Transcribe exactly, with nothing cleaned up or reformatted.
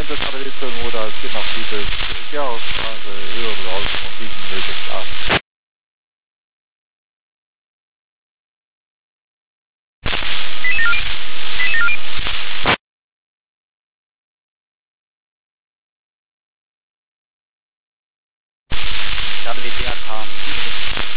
Einsatzanalyse-Motor vier nach sieben, Verkehrsausstraße, höhere Ausbau sieben null sechs acht. W D R K.